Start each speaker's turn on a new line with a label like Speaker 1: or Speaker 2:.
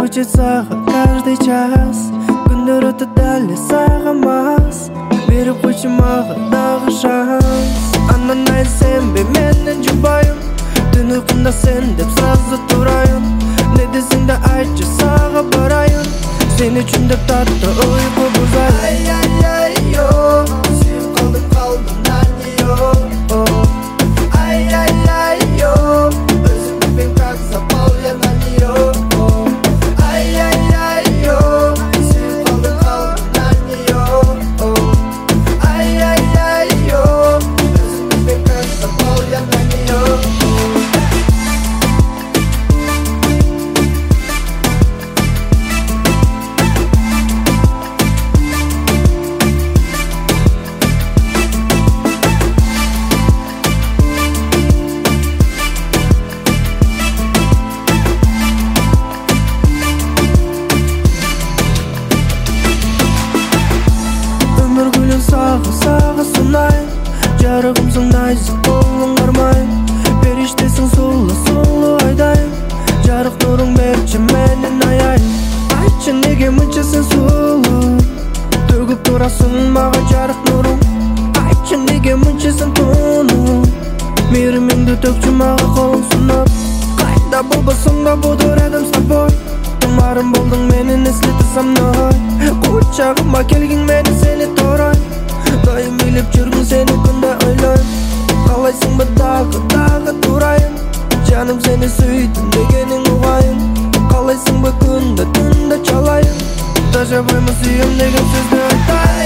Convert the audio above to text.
Speaker 1: звучит саған каждый час. Күндер өтіп дәлі сағамас, беріп қойшы маған дағы шанс. Анандай сенбе менен жұбайым, түн ұйқымда сен деп сразу тұрайын. Не десең де айтшы саға барайын, сен үшін деп татты ұйқы бұзайын. Ай-ай-ай-йо, сүйіп қалдым наньо. Ай-ай-ай-йо, өзіңді мен как запал я на нее. Ай-ай-ай-йо, сүйіп қалдым наньо. Ай-ай-ай-йо, өзіңді мен как запал я на нее. Саға сонайын, жарығымсың найзы қолың қармайын. Періштесің сұлы айдайын, жарық нұрың берші менен аяйын. Айтшы неге мұнша сен сұлу, төгіп тұрасың маған жарық нұрың. Айтшы неге мұнша сен тону, мейіріміңді төкші маған қолың сұнап. Қайда болбасың да буду рядом с тобой, тұмарым болдың менен эслетіп со мной. Құшағыма келгің мені сені торай, дайым билеп жүргің сені күнде ойлайым. Қалайсың ба дағы тұрайын, жаным сені сүйдім дегенің ұғайын. Қалайсың ба күнде түнде чалайын, да жабаймын сүйем деген сөзді айтайын.